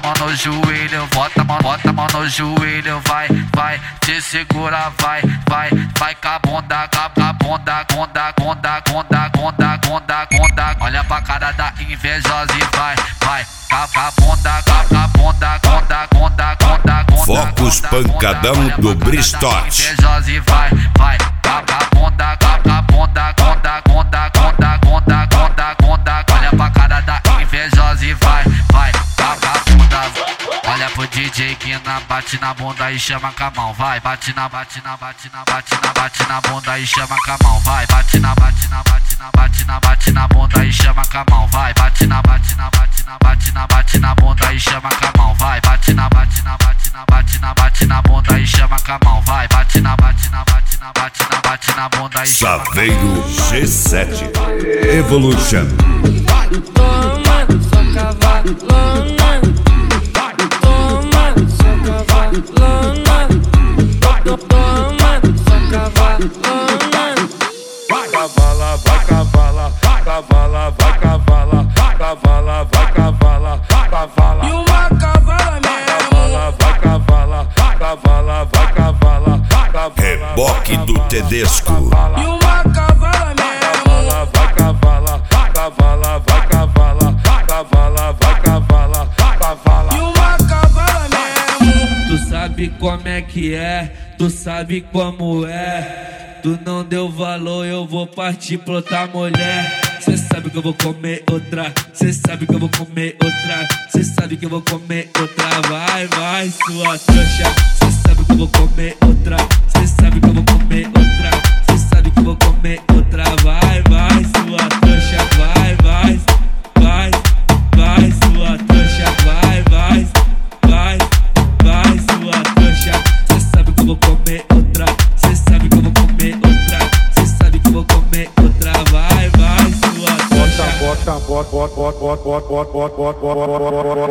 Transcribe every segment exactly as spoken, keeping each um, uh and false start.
mão no joelho, bota a mão, bota a mão no joelho, vai, vai, te segura, vai, vai, vai com a bunda, com a bunda, bunda, bunda, bunda, bunda, bunda, bunda. Olha pra cara da invejosa e vai, vai, com a bunda, com a bunda, bunda, bunda, bunda, bunda. Focus Pancadão do Bristote. Invejosa e vai, vai, com a bunda, com a bunda, bunda, bunda, bunda, bunda, bunda, bunda. Olha pra cara da invejosa e vai, vai, com a bunda. Olha pro D J que na bate na bunda e chama com a mão, vai, bate na, bate na, bate na, bate na, bate na bunda e chama com a mão, vai, bate na, bate na, bate na, bate na, bate na bunda e chama com a mão, vai, bate na, bate na, bate na, bate na, bate na bunda e chama com a mão, vai, bate na, bate na, bate na, bate na, bate na bunda e chama com a mão, vai, bate na, bate na, bate na, bate na, bate na bunda e chama com a mão. Saveiro G sete Evolution. Toma, só cavalona. Toma, só cavalona. Toma, só cavalona. Cavala, vai cavala, cavala, vai cavala, cavala, vai cavala, cavala. E uma cavala mesmo. Vai cavala, cavala, vai cavala, cavala. Reboque do Tedesco. E uma cavala mesmo. Vai cavala, cavala, vai cavala, cavala, vai cavala, cavala. E uma cavala mesmo. Tu sabe como é que é, tu sabe como é. Tu não deu valor, eu vou partir pra outra mulher. Cê sabe que eu vou comer outra, cê sabe que eu vou comer outra, cê sabe que eu vou comer outra. Vai, vai, sua trouxa. Cê sabe que eu vou comer outra, cê sabe que eu vou comer outra, cê sabe que eu vou comer outra. Vai, vai, sua trouxa. Vai, vai, vai, vai, sua trouxa. Vai, vai, vai, vai, sua trouxa. Cê sabe que eu vou comer outra, cê sabe que eu vou comer outra, cê sabe que eu vou comer outra. Vai, vai, sua trouxa. Bota, bota, bota, bota, bota, bota, bota, bota,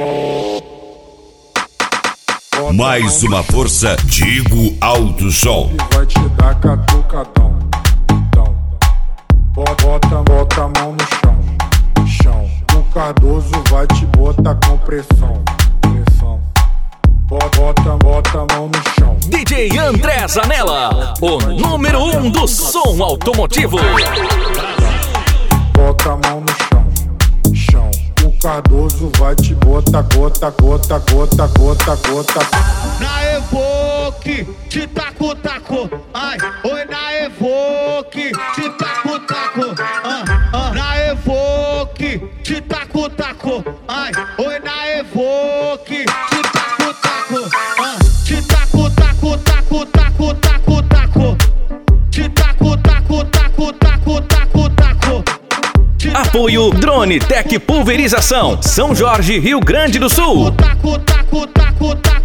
bota. Mais uma força, Digo Alto Som. Vai te dar catucadão. Então, bota, bota a mão no chão, chão. O Cardoso vai te botar com pressão, pressão. Bota, bota a mão no chão. D J André Zanella, o número um do som automotivo. Bota a mão no chão, chão. O Cardoso vai te botar, gota, gota, gota, gota, gota. Na Evoque, te taco, taco, ai, oi na Evoque, te taco, taco, ah, ah. Na Evoque, te taco, taco, ai, oi na Evoque, te taco, taco, ah. Te taco, taco, taco, taco, taco, taco. Te taco, taco, taco, taco, taco, taco. Apoio Drone Tech Pulverização, São Jorge, Rio Grande do Sul. Taco, taco, taco, taco.